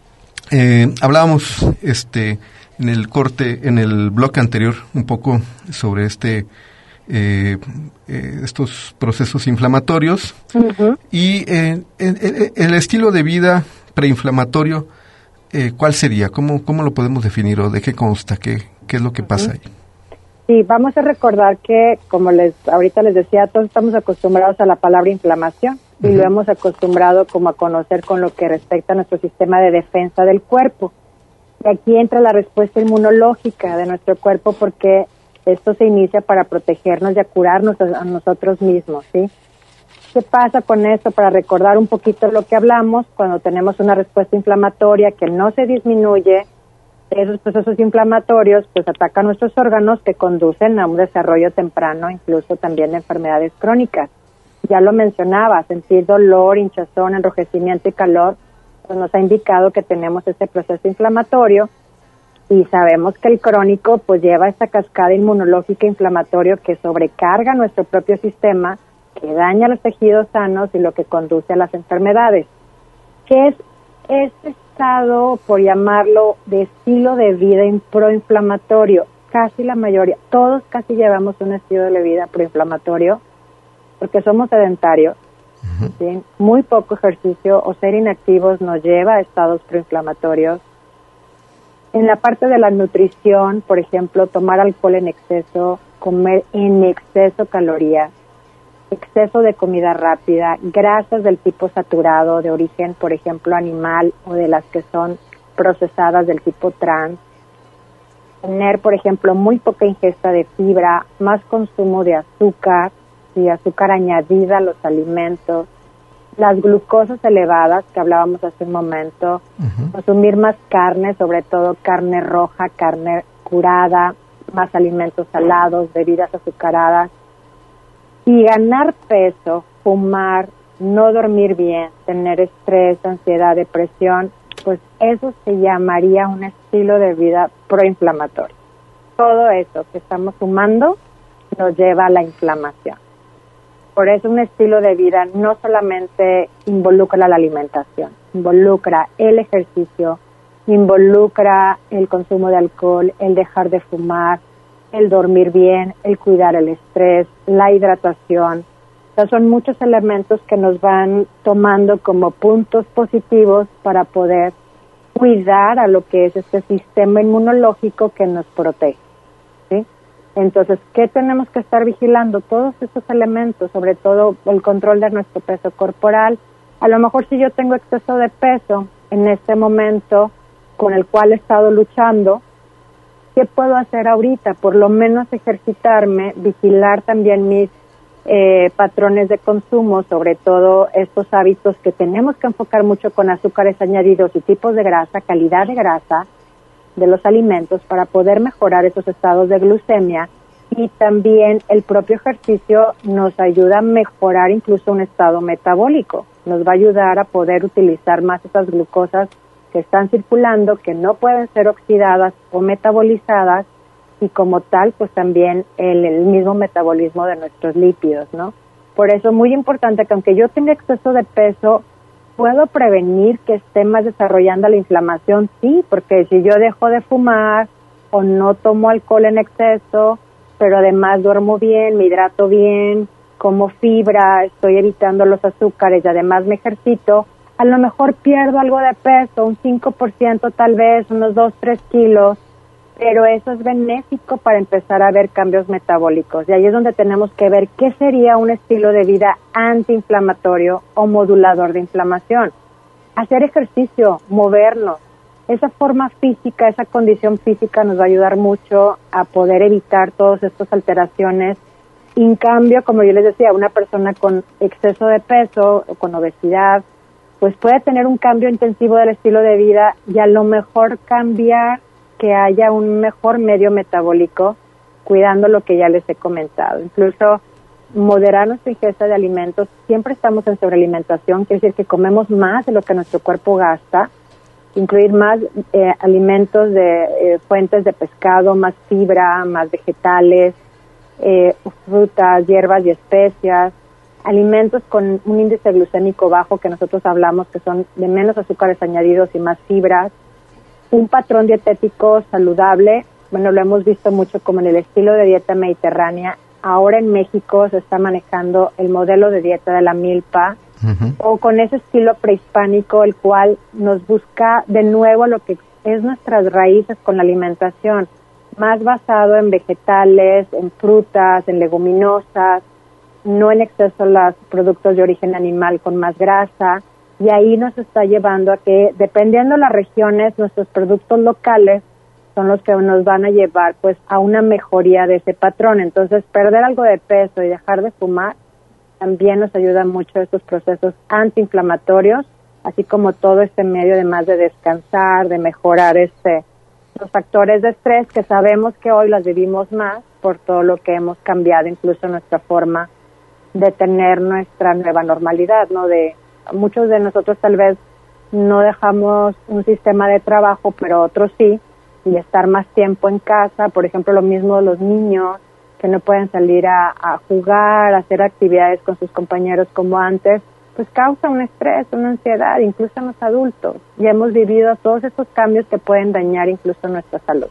eh, hablábamos este en el corte, en el bloque anterior, un poco sobre este eh, eh, estos procesos inflamatorios uh-huh. y eh, el, el estilo de vida preinflamatorio, eh, ¿cuál sería? ¿Cómo, cómo lo podemos definir o de qué consta? ¿Qué, qué es lo que pasa ahí? Sí, vamos a recordar que, como les ahorita les decía, todos estamos acostumbrados a la palabra inflamación y uh-huh. lo hemos acostumbrado como a conocer con lo que respecta a nuestro sistema de defensa del cuerpo. Y aquí entra la respuesta inmunológica de nuestro cuerpo porque esto se inicia para protegernos y a curarnos a nosotros mismos, ¿sí? ¿Qué pasa con esto? Para recordar un poquito lo que hablamos, cuando tenemos una respuesta inflamatoria que no se disminuye, esos procesos inflamatorios pues atacan nuestros órganos que conducen a un desarrollo temprano, incluso también de enfermedades crónicas. Ya lo mencionaba, sentir dolor, hinchazón, enrojecimiento y calor, pues nos ha indicado que tenemos este proceso inflamatorio y sabemos que el crónico pues lleva esta cascada inmunológica inflamatoria que sobrecarga nuestro propio sistema, que daña los tejidos sanos y lo que conduce a las enfermedades. ¿Qué es este estado, por llamarlo, de estilo de vida proinflamatorio? Casi la mayoría, todos casi llevamos un estilo de vida proinflamatorio porque somos sedentarios. Uh-huh. ¿Sí? Muy poco ejercicio o ser inactivos nos lleva a estados proinflamatorios. En la parte de la nutrición, por ejemplo, tomar alcohol en exceso, comer en exceso calorías, exceso de comida rápida, grasas del tipo saturado de origen, por ejemplo, animal o de las que son procesadas del tipo trans, tener, por ejemplo, muy poca ingesta de fibra, más consumo de azúcar, y azúcar añadida a los alimentos, las glucosas elevadas que hablábamos hace un momento, uh-huh. consumir más carne, sobre todo carne roja, carne curada, más alimentos salados, bebidas azucaradas, y ganar peso, fumar, no dormir bien, tener estrés, ansiedad, depresión, pues eso se llamaría un estilo de vida proinflamatorio. Todo eso que estamos sumando nos lleva a la inflamación. Por eso un estilo de vida no solamente involucra la alimentación, involucra el ejercicio, involucra el consumo de alcohol, el dejar de fumar, el dormir bien, el cuidar el estrés, la hidratación, sea, son muchos elementos que nos van tomando como puntos positivos para poder cuidar a lo que es este sistema inmunológico que nos protege, ¿sí? Entonces, ¿qué tenemos que estar vigilando? Todos estos elementos, sobre todo el control de nuestro peso corporal. A lo mejor si yo tengo exceso de peso en este momento con el cual he estado luchando, ¿qué puedo hacer ahorita? Por lo menos ejercitarme, vigilar también mis eh, patrones de consumo, sobre todo estos hábitos que tenemos que enfocar mucho con azúcares añadidos y tipos de grasa, calidad de grasa de los alimentos para poder mejorar esos estados de glucemia, y también el propio ejercicio nos ayuda a mejorar incluso un estado metabólico, nos va a ayudar a poder utilizar más esas glucosas que están circulando, que no pueden ser oxidadas o metabolizadas, y como tal, pues también el, el mismo metabolismo de nuestros lípidos, ¿no? Por eso es muy importante que aunque yo tenga exceso de peso, ¿puedo prevenir que esté más desarrollando la inflamación? Sí, porque si yo dejo de fumar o no tomo alcohol en exceso, pero además duermo bien, me hidrato bien, como fibra, estoy evitando los azúcares y además me ejercito, a lo mejor pierdo algo de peso, un cinco por ciento tal vez, unos dos, tres kilos, pero eso es benéfico para empezar a ver cambios metabólicos. Y ahí es donde tenemos que ver qué sería un estilo de vida antiinflamatorio o modulador de inflamación. Hacer ejercicio, movernos, esa forma física, esa condición física nos va a ayudar mucho a poder evitar todas estas alteraciones. En cambio, como yo les decía, una persona con exceso de peso o con obesidad, pues puede tener un cambio intensivo del estilo de vida y a lo mejor cambiar que haya un mejor medio metabólico, cuidando lo que ya les he comentado. Incluso moderar nuestra ingesta de alimentos. Siempre estamos en sobrealimentación, quiere decir que comemos más de lo que nuestro cuerpo gasta, incluir más eh, alimentos de eh, fuentes de pescado, más fibra, más vegetales, eh, frutas, hierbas y especias, alimentos con un índice glucémico bajo, que nosotros hablamos que son de menos azúcares añadidos y más fibras, un patrón dietético saludable. Bueno, lo hemos visto mucho como en el estilo de dieta mediterránea. Ahora en México se está manejando el modelo de dieta de la milpa, uh-huh. o con ese estilo prehispánico, el cual nos busca de nuevo lo que es nuestras raíces con la alimentación, más basado en vegetales, en frutas, en leguminosas, no en exceso los productos de origen animal con más grasa. Y ahí nos está llevando a que, dependiendo de las regiones, nuestros productos locales son los que nos van a llevar pues a una mejoría de ese patrón. Entonces, perder algo de peso y dejar de fumar también nos ayuda mucho a estos procesos antiinflamatorios, así como todo este medio, además de descansar, de mejorar este los factores de estrés que sabemos que hoy las vivimos más por todo lo que hemos cambiado, incluso nuestra forma de tener nuestra nueva normalidad, ¿no? De muchos de nosotros tal vez no dejamos un sistema de trabajo, pero otros sí, y estar más tiempo en casa. Por ejemplo, lo mismo los niños que no pueden salir a, a jugar, a hacer actividades con sus compañeros como antes, pues causa un estrés, una ansiedad, incluso en los adultos. Y hemos vivido todos estos cambios que pueden dañar incluso nuestra salud.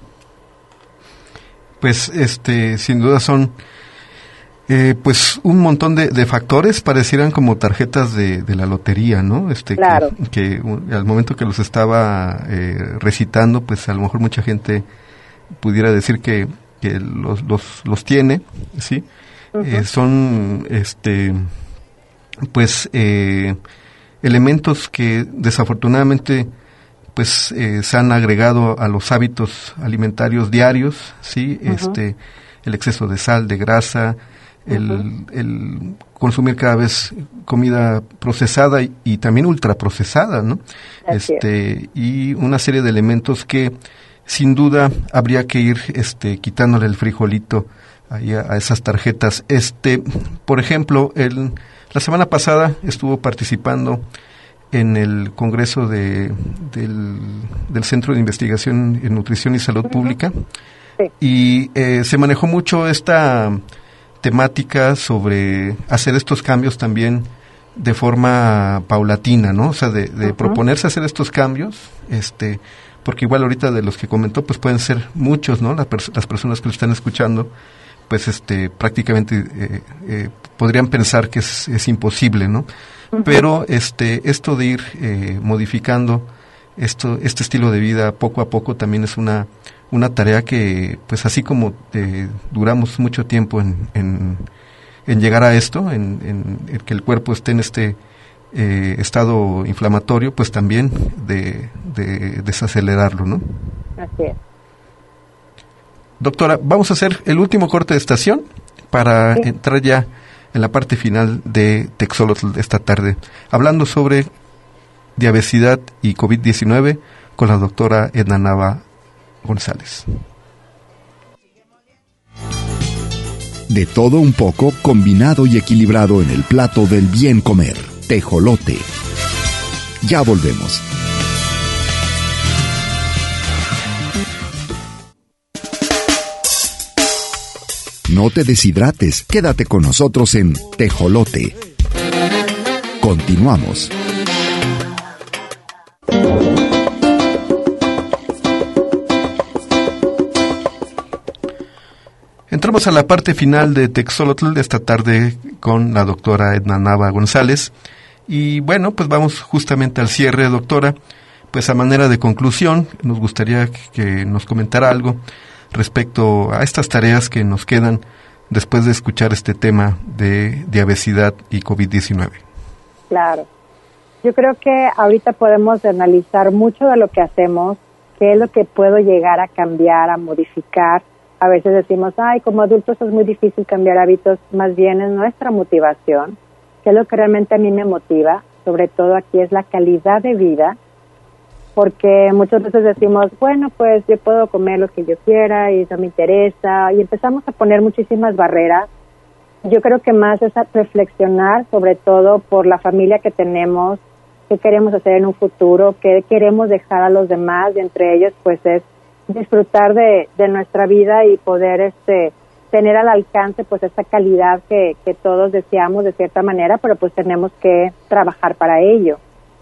Pues, este, sin duda son Eh, pues un montón de, de factores, parecieran como tarjetas de, de la lotería, ¿no? Este, claro. que, que uh, al momento que los estaba eh, recitando, pues a lo mejor mucha gente pudiera decir que, que los, los, los tiene, ¿sí? Uh-huh. Eh, son, este, pues, eh, elementos que desafortunadamente, pues, eh, se han agregado a los hábitos alimentarios diarios, ¿sí? Uh-huh. Este, el exceso de sal, de grasa, El, uh-huh. el consumir cada vez comida procesada y, y también ultraprocesada, ¿no? Así este es. Y una serie de elementos que sin duda habría que ir este quitándole el frijolito ahí a, a esas tarjetas. Este, por ejemplo, el, la semana pasada estuvo participando en el Congreso de, del, del Centro de Investigación en Nutrición y Salud uh-huh. Pública, sí. y eh, se manejó mucho esta temática sobre hacer estos cambios también de forma paulatina, ¿no? O sea, de, de uh-huh. proponerse hacer estos cambios, este, porque igual ahorita de los que comentó, pues pueden ser muchos, ¿no? La pers- las personas que lo están escuchando, pues este prácticamente eh, eh, podrían pensar que es, es imposible, ¿no? Uh-huh. Pero este esto de ir eh, modificando esto este estilo de vida poco a poco también es una una tarea que, pues así como eh, duramos mucho tiempo en, en, en llegar a esto, en, en, en que el cuerpo esté en este eh, estado inflamatorio, pues también de, de desacelerarlo, ¿no? Así es. Doctora, vamos a hacer el último corte de estación para sí. entrar ya en la parte final de Texolotl de esta tarde, hablando sobre diabesidad y covid diecinueve con la doctora Edna Nava González. De todo un poco, combinado y equilibrado en el plato del bien comer. Tejolote. Ya volvemos. No te deshidrates, quédate con nosotros en Tejolote. Continuamos. Entramos a la parte final de Texolotl de esta tarde con la doctora Edna Nava González. Y bueno, pues vamos justamente al cierre, doctora. Pues a manera de conclusión, nos gustaría que nos comentara algo respecto a estas tareas que nos quedan después de escuchar este tema de diabesidad y covid diecinueve. Claro. Yo creo que ahorita podemos analizar mucho de lo que hacemos, qué es lo que puedo llegar a cambiar, a modificar. A veces decimos, ay, como adultos es muy difícil cambiar hábitos, más bien es nuestra motivación, que es lo que realmente a mí me motiva, sobre todo aquí es la calidad de vida, porque muchas veces decimos, bueno, pues yo puedo comer lo que yo quiera y eso me interesa, y empezamos a poner muchísimas barreras. Yo creo que más es a reflexionar, sobre todo por la familia que tenemos, qué queremos hacer en un futuro, qué queremos dejar a los demás, y entre ellos pues es disfrutar de, de nuestra vida y poder este tener al alcance pues esta calidad que, que todos deseamos de cierta manera, pero pues tenemos que trabajar para ello.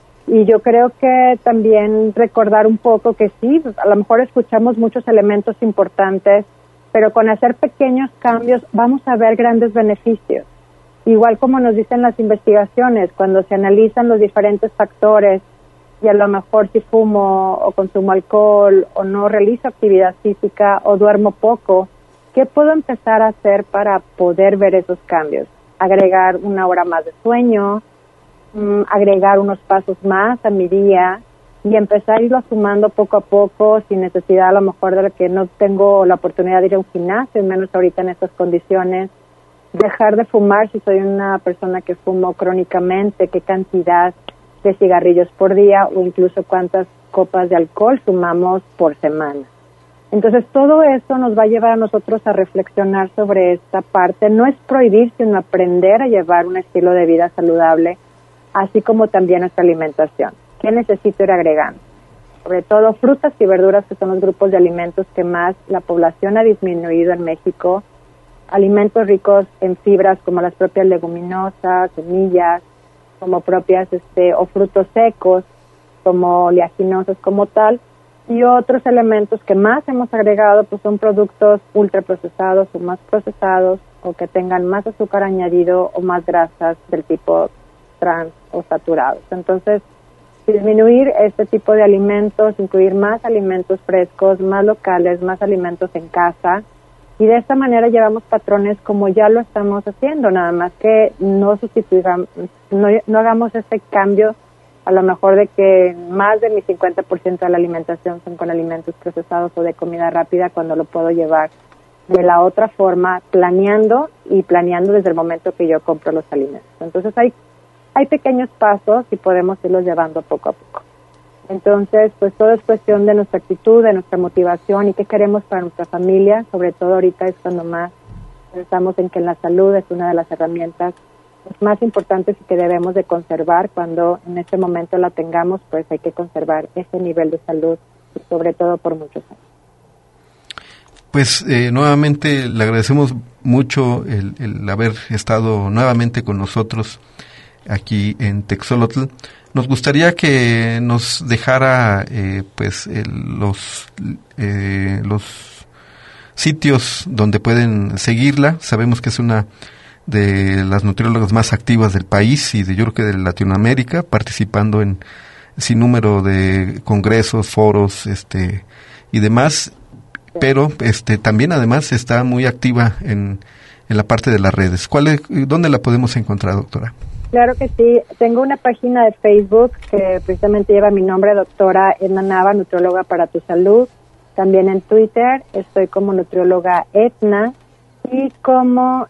Y yo creo que también recordar un poco que sí, a lo mejor escuchamos muchos elementos importantes, pero con hacer pequeños cambios vamos a ver grandes beneficios. Igual como nos dicen las investigaciones, cuando se analizan los diferentes factores, y a lo mejor si fumo o consumo alcohol o no realizo actividad física o duermo poco, ¿qué puedo empezar a hacer para poder ver esos cambios? Agregar una hora más de sueño, mmm, agregar unos pasos más a mi día y empezar a irlo sumando poco a poco sin necesidad a lo mejor de que no tengo la oportunidad de ir a un gimnasio, menos ahorita en estas condiciones. Dejar de fumar si soy una persona que fumo crónicamente, qué cantidad de cigarrillos por día o incluso cuántas copas de alcohol fumamos por semana. Entonces todo eso nos va a llevar a nosotros a reflexionar sobre esta parte. No es prohibir, sino aprender a llevar un estilo de vida saludable, así como también nuestra alimentación. ¿Qué necesito ir agregando? Sobre todo frutas y verduras, que son los grupos de alimentos que más la población ha disminuido en México. Alimentos ricos en fibras como las propias leguminosas, semillas, como propias este o frutos secos, como oleaginosos como tal, y otros elementos que más hemos agregado pues son productos ultraprocesados o más procesados o que tengan más azúcar añadido o más grasas del tipo trans o saturados. Entonces, disminuir este tipo de alimentos, incluir más alimentos frescos, más locales, más alimentos en casa, y de esta manera llevamos patrones como ya lo estamos haciendo, nada más que no sustituyamos, no, no hagamos este cambio, a lo mejor de que más de mi cincuenta por ciento de la alimentación son con alimentos procesados o de comida rápida, cuando lo puedo llevar de la otra forma, planeando y planeando desde el momento que yo compro los alimentos. Entonces hay, hay pequeños pasos y podemos irlos llevando poco a poco. Entonces, pues todo es cuestión de nuestra actitud, de nuestra motivación y qué queremos para nuestra familia. Sobre todo ahorita es cuando más pensamos en que la salud es una de las herramientas más importantes y que debemos de conservar. Cuando en este momento la tengamos, pues hay que conservar ese nivel de salud y sobre todo por muchos años. Pues eh, nuevamente le agradecemos mucho el, el haber estado nuevamente con nosotros aquí en Texolotl. Nos gustaría que nos dejara eh, pues el, los eh, los sitios donde pueden seguirla. Sabemos que es una de las nutriólogas más activas del país y de yo creo que de Latinoamérica, participando en sin número de congresos, foros, este y demás, pero este también además está muy activa en, en la parte de las redes. ¿Cuál es, dónde la podemos encontrar, doctora? Claro que sí, tengo una página de Facebook que precisamente lleva mi nombre, doctora Edna Nava, nutrióloga para tu salud. También en Twitter estoy como nutrióloga Edna, y como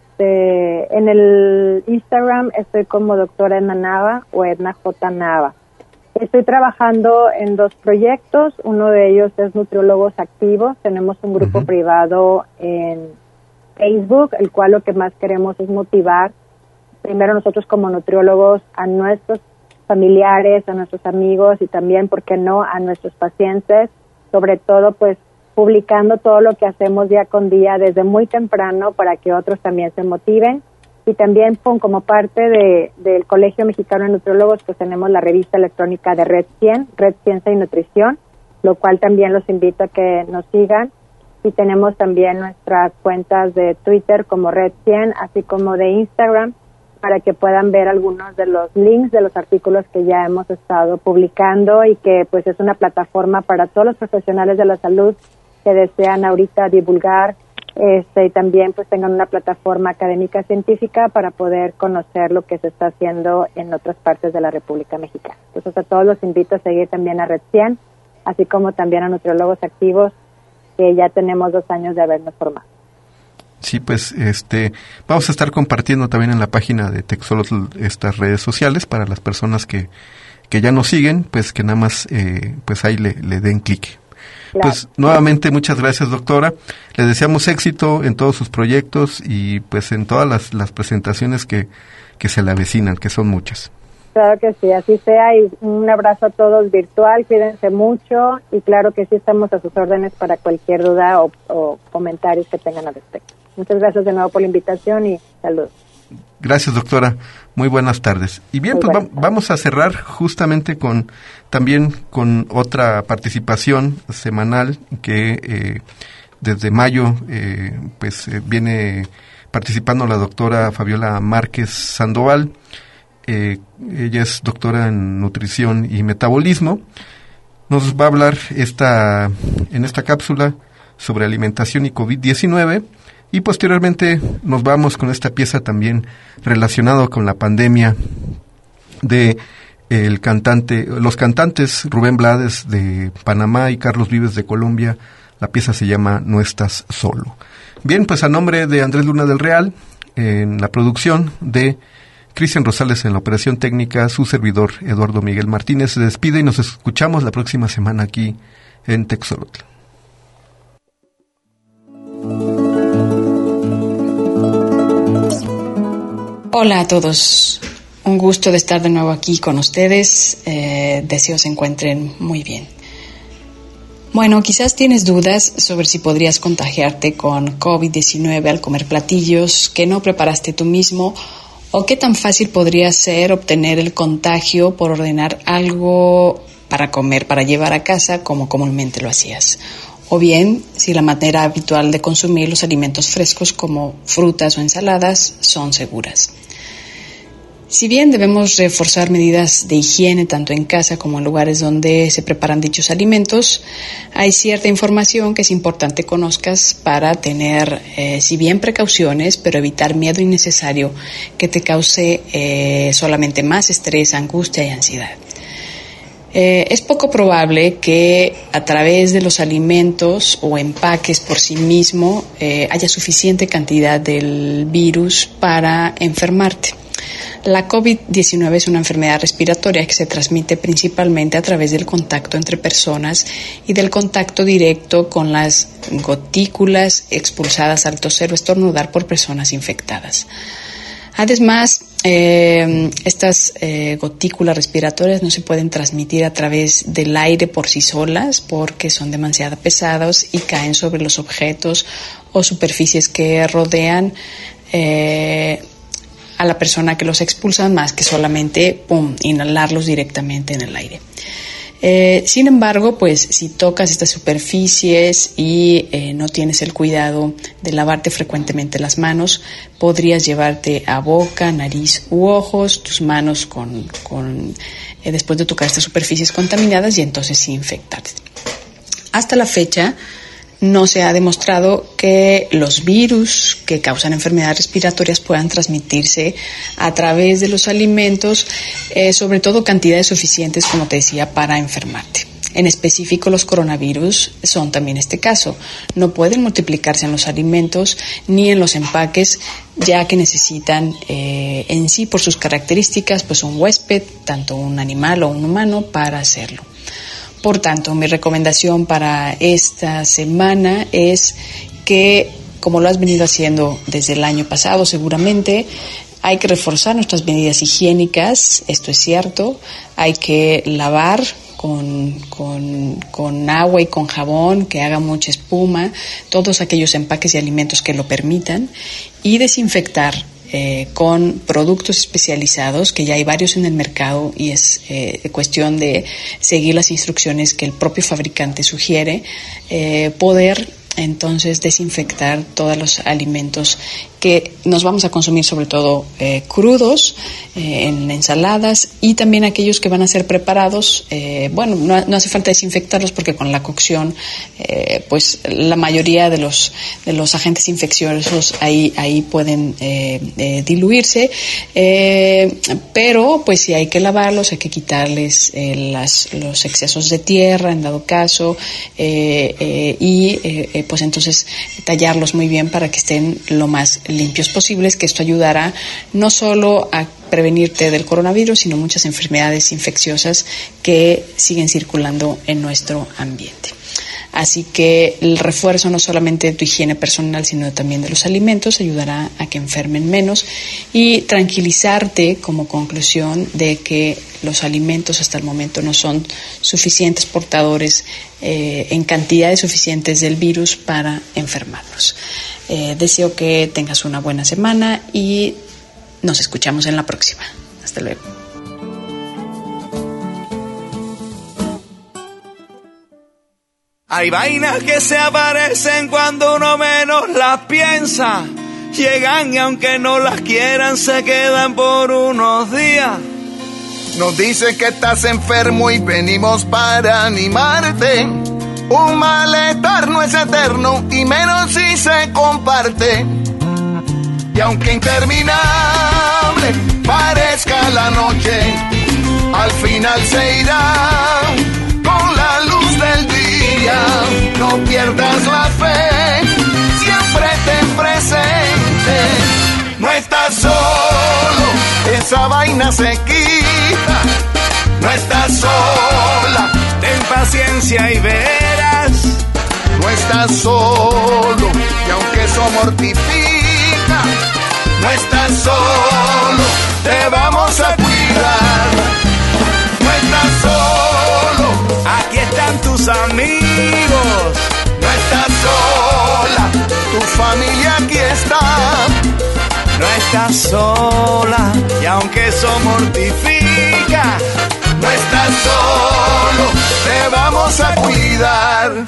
este en el Instagram estoy como doctora Edna Nava o Edna J. Nava. Estoy trabajando en dos proyectos, uno de ellos es Nutriólogos Activos. Tenemos un grupo uh-huh. privado en Facebook, el cual lo que más queremos es motivar, primero nosotros como nutriólogos, a nuestros familiares, a nuestros amigos y también, ¿por qué no?, a nuestros pacientes, sobre todo pues publicando todo lo que hacemos día con día desde muy temprano para que otros también se motiven. Y también pues, como parte de, del Colegio Mexicano de Nutriólogos, pues tenemos la revista electrónica de Red cien, Red Ciencia y Nutrición, lo cual también los invito a que nos sigan. Y tenemos también nuestras cuentas de Twitter como Red cien, así como de Instagram, para que puedan ver algunos de los links de los artículos que ya hemos estado publicando, y que pues es una plataforma para todos los profesionales de la salud que desean ahorita divulgar Este, y también pues tengan una plataforma académica científica para poder conocer lo que se está haciendo en otras partes de la República Mexicana. Entonces a todos los invito a seguir también a Red cien, así como también a Nutriólogos Activos, que ya tenemos dos años de habernos formado. Sí, pues este vamos a estar compartiendo también en la página de Texolotl estas redes sociales para las personas que, que ya nos siguen, pues que nada más eh, pues ahí le, le den clic. Claro. Pues nuevamente muchas gracias, doctora. Le deseamos éxito en todos sus proyectos y pues en todas las, las presentaciones que, que se le avecinan, que son muchas. Claro que sí, así sea, y un abrazo a todos virtual, cuídense mucho, y claro que sí estamos a sus órdenes para cualquier duda o, o comentarios que tengan al respecto. Muchas gracias de nuevo por la invitación y saludos. Gracias, doctora. Muy buenas tardes. Y bien, Muy pues va, vamos a cerrar justamente con también con otra participación semanal que eh, desde mayo eh, pues eh, viene participando la doctora Fabiola Márquez Sandoval. Eh, ella es doctora en nutrición y metabolismo. Nos va a hablar esta en esta cápsula sobre alimentación y covid diecinueve. Y posteriormente nos vamos con esta pieza también relacionada con la pandemia de el cantante, los cantantes Rubén Blades de Panamá y Carlos Vives de Colombia. La pieza se llama No estás solo. Bien, pues a nombre de Andrés Luna del Real, en la producción, de Cristian Rosales en la operación técnica, su servidor Eduardo Miguel Martínez se despide y nos escuchamos la próxima semana aquí en Texolotl. Hola a todos, un gusto de estar de nuevo aquí con ustedes, eh, deseo se encuentren muy bien. Bueno, quizás tienes dudas sobre si podrías contagiarte con covid diecinueve al comer platillos que no preparaste tú mismo, o qué tan fácil podría ser obtener el contagio por ordenar algo para comer, para llevar a casa como comúnmente lo hacías. O bien, si la manera habitual de consumir los alimentos frescos como frutas o ensaladas son seguras. Si bien debemos reforzar medidas de higiene tanto en casa como en lugares donde se preparan dichos alimentos, hay cierta información que es importante conozcas para tener, eh, si bien precauciones, pero evitar miedo innecesario que te cause eh, solamente más estrés, angustia y ansiedad. Eh, es poco probable que a través de los alimentos o empaques por sí mismo eh, haya suficiente cantidad del virus para enfermarte. La covid diecinueve es una enfermedad respiratoria que se transmite principalmente a través del contacto entre personas y del contacto directo con las gotículas expulsadas al toser o estornudar por personas infectadas. Además, eh, estas eh, gotículas respiratorias no se pueden transmitir a través del aire por sí solas porque son demasiado pesados y caen sobre los objetos o superficies que rodean eh, a la persona que los expulsa, más que solamente pum, inhalarlos directamente en el aire. Eh, sin embargo, pues si tocas estas superficies y eh, no tienes el cuidado de lavarte frecuentemente las manos, podrías llevarte a boca, nariz u ojos tus manos con, con eh, después de tocar estas superficies contaminadas y entonces sí infectarte. Hasta la fecha, no se ha demostrado que los virus que causan enfermedades respiratorias puedan transmitirse a través de los alimentos, eh, sobre todo cantidades suficientes, como te decía, para enfermarte. En específico, los coronavirus son también este caso. No pueden multiplicarse en los alimentos ni en los empaques, ya que necesitan eh, en sí, por sus características, pues un huésped, tanto un animal o un humano, para hacerlo. Por tanto, mi recomendación para esta semana es que, como lo has venido haciendo desde el año pasado seguramente, hay que reforzar nuestras medidas higiénicas, esto es cierto, hay que lavar con, con, con agua y con jabón, que haga mucha espuma, todos aquellos empaques y alimentos que lo permitan, y desinfectar Eh, con productos especializados, que ya hay varios en el mercado y es eh, cuestión de seguir las instrucciones que el propio fabricante sugiere, eh, poder entonces desinfectar todos los alimentos que nos vamos a consumir, sobre todo eh, crudos, eh, en ensaladas, y también aquellos que van a ser preparados. Eh, bueno, no, no hace falta desinfectarlos porque con la cocción, eh, pues la mayoría de los de los agentes infecciosos ahí ahí pueden eh, eh, diluirse, eh, pero pues sí hay que lavarlos, hay que quitarles eh, las, los excesos de tierra en dado caso, eh, eh, y eh, pues entonces tallarlos muy bien para que estén lo más limpios posibles, que esto ayudará no solo a prevenirte del coronavirus, sino muchas enfermedades infecciosas que siguen circulando en nuestro ambiente. Así que el refuerzo no solamente de tu higiene personal, sino también de los alimentos ayudará a que enfermen menos, y tranquilizarte como conclusión de que los alimentos hasta el momento no son suficientes portadores eh, en cantidades suficientes del virus para enfermarnos. Eh, deseo que tengas una buena semana y nos escuchamos en la próxima. Hasta luego. Hay vainas que se aparecen cuando uno menos las piensa. Llegan y aunque no las quieran se quedan por unos días. Nos dice que estás enfermo y venimos para animarte. Un malestar no es eterno y menos si se comparte. Y aunque interminable parezca la noche, al final se irá con la luz del día. No pierdas la fe, siempre ten presente. No estás solo, esa vaina se quita. No estás sola, ten paciencia y verás. No estás solo, y aunque eso mortifica, no estás solo, te vamos a cuidar. No estás solo, aquí están tus amigos. No estás sola, tu familia aquí está. No estás sola, y aunque eso mortifica, no estás solo, te vamos a cuidar.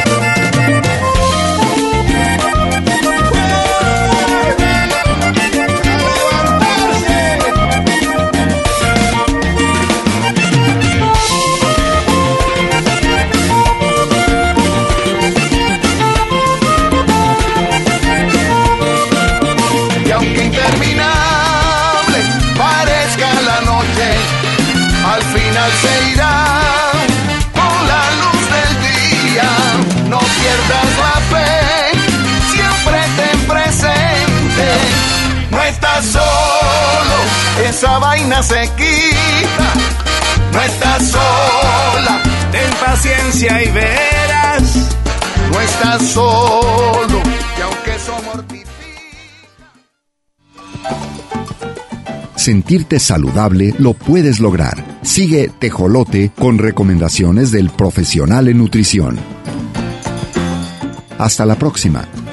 Y aunque interminable parezca la noche, al final se irá con la luz del día. No pierdas la fe, siempre ten presente. No estás solo, esa vaina se quita. No estás sola, ten paciencia y verás. No estás solo, y aunque eso mortifica. Sentirte saludable lo puedes lograr. Sigue Tejolote con recomendaciones del profesional en nutrición. Hasta la próxima.